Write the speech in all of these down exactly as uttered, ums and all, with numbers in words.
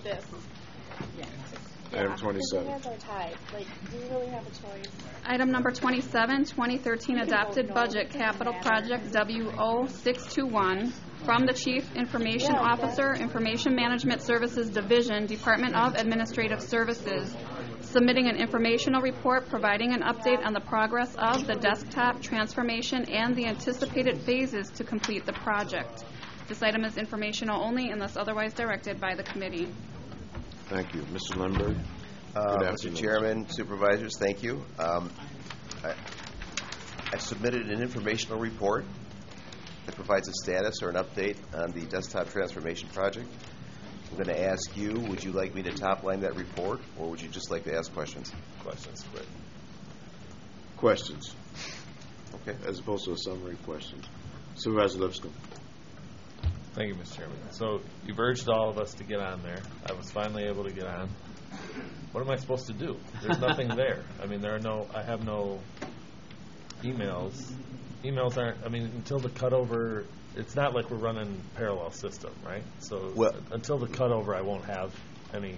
this. Item twenty-seven. Hands are tied. Like, do you really have a choice? Item number twenty-seven, twenty thirteen adopted budget capital project W O six two one from the Chief Information Officer, Information Management Services Division, Department of Administrative Services, submitting an informational report providing an update on the progress of the desktop transformation and the anticipated phases to complete the project. This item is informational only unless otherwise directed by the committee. Thank you. Mister Lindberg. Uh, Good Mister afternoon. Chairman, Supervisors, thank you. Um, I, I submitted an informational report that provides a status or an update on the desktop transformation project. I'm going to ask you, would you like me to top line that report, or would you just like to ask questions? Questions, great. Questions, Okay. as opposed to a summary question. Supervisor Lipscomb. Thank you, Mister Chairman. So you've urged all of us to get on there. I was finally able to get on. What am I supposed to do? There's nothing there. I mean, there are no, I have no emails. Emails aren't, I mean, until the cutover, it's not like we're running parallel system, right? So Well- until the cutover, I won't have any,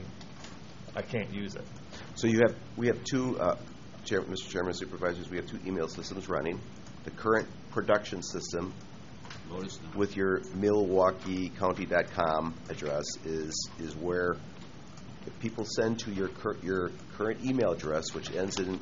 I can't use it. So you have, we have two, uh, Chair, Mister Chairman, Supervisors, we have two email systems running. The current production system with your Milwaukee County dot com address is is where if people send to your cur- your current email address, which ends in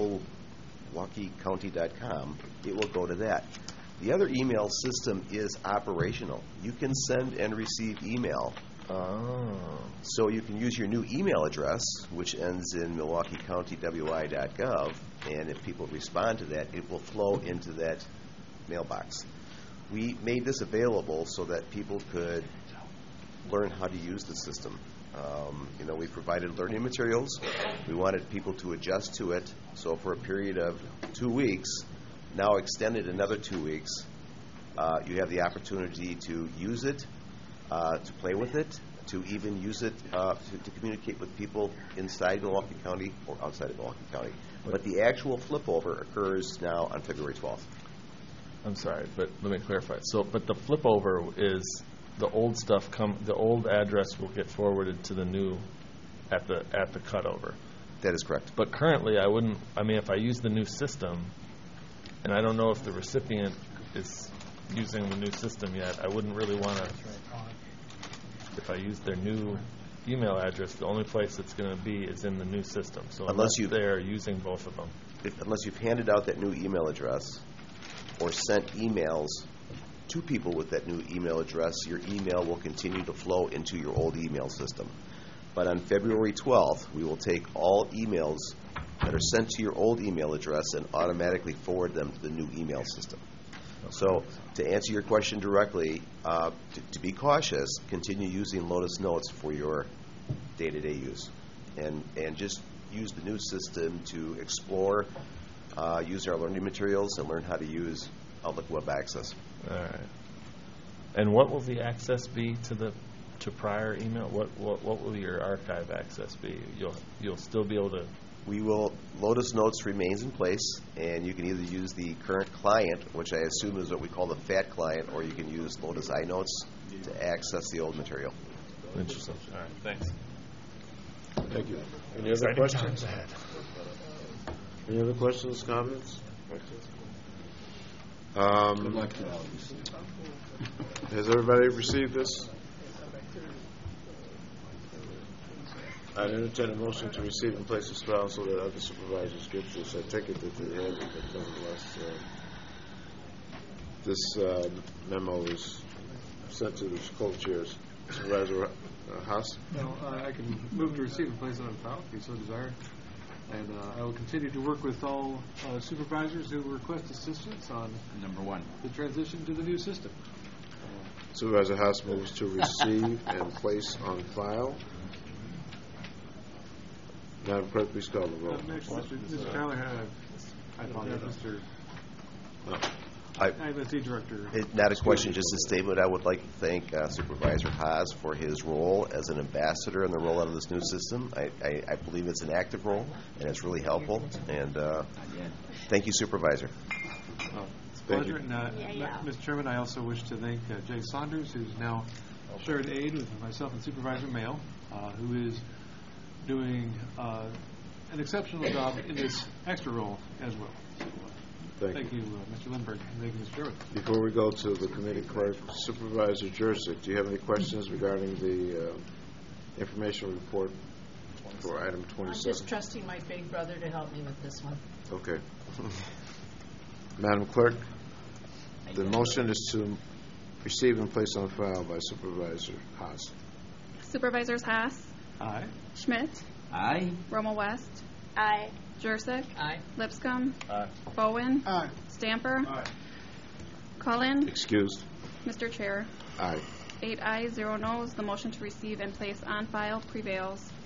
Milwaukee County dot com, it will go to that. The other email system is operational. You can send and receive email. Oh. So you can use your new email address, which ends in Milwaukee County W I dot gov, and if people respond to that, it will flow into that mailbox. We made this available so that people could learn how to use the system. Um, you know, we provided learning materials. We wanted people to adjust to it. So for a period of two weeks, now extended another two weeks, uh, you have the opportunity to use it, uh, to play with it, to even use it uh, to, to communicate with people inside Milwaukee County or outside of Milwaukee County. But the actual flip over occurs now on February twelfth. I'm sorry, but let me clarify. So, but the flip over is the old stuff come, the old address will get forwarded to the new at the at the cutover. That is correct. But currently, I wouldn't. I mean, if I use the new system, and I don't know if the recipient is using the new system yet, I wouldn't really want to. If I use their new email address, the only place it's going to be is in the new system. So Unless unless you- they're using both of them. If, unless you've handed out that new email address or sent emails to people with that new email address, your email will continue to flow into your old email system. But on February twelfth, we will take all emails that are sent to your old email address and automatically forward them to the new email system. So to answer your question directly, uh, to, to be cautious, continue using Lotus Notes for your day-to-day use. And, and just use the new system to explore, uh, use our learning materials, and learn how to use Outlook Web Access. All right. And what will the access be to the to prior email? What what what will your archive access be? You'll you'll still be able to. We will, Lotus Notes remains in place, and you can either use the current client, which I assume is what we call the FAT client, or you can use Lotus iNotes to access the old material. Interesting. All right. Thanks. Thank you. Any other questions? Any other questions, comments? Um, has everybody received this? I entertain a motion to receive and place this file so that other supervisors get this. I take it that they have it, but nonetheless, uh, this uh, memo is sent to the co-chairs. Supervisor uh, Haas? No, uh, I can move to receive and place it on file if you so desire. And uh, I will continue to work with all uh, supervisors who request assistance on Number one. the transition to the new system. Supervisor Haas moves to receive and place on file. Madam Clerk, please call the roll. Uh, next, Mister Mister Tyler, uh, I apologize, Mister No. I, I M S D Director. It, not a question, just a statement. I would like to thank uh, Supervisor Haas for his role as an ambassador in the rollout of this new system. I, I, I believe it's an active role, and it's really helpful. And uh, thank you, Supervisor. Uh, it's a Thank pleasure. you. And, uh, Yeah, yeah. Mister Chairman, I also wish to thank uh, Jay Saunders, who's now shared aid with myself and Supervisor Mayo. uh, who is doing uh, an exceptional job in this extra role as well. So, uh, Thank thank you. you, uh, Mister Lindbergh, and thank you, Mister Sherwood. Before we go to the committee clerk, Supervisor Jurcik, do you have any questions regarding the uh, information report for item I'm twenty-seven? just trusting my big brother to help me with this one. Okay. Madam Clerk, the motion is to receive and place on file by Supervisor Haas. Supervisors Haas, Aye. Schmidt, Aye. Romo West, Aye. Jurassic, Aye. Lipscomb, Aye. Bowen, Aye. Stamper, Aye. Cullen, Excused. Mister Chair. Aye. Eight ayes, zero noes. The motion to receive and place on file prevails.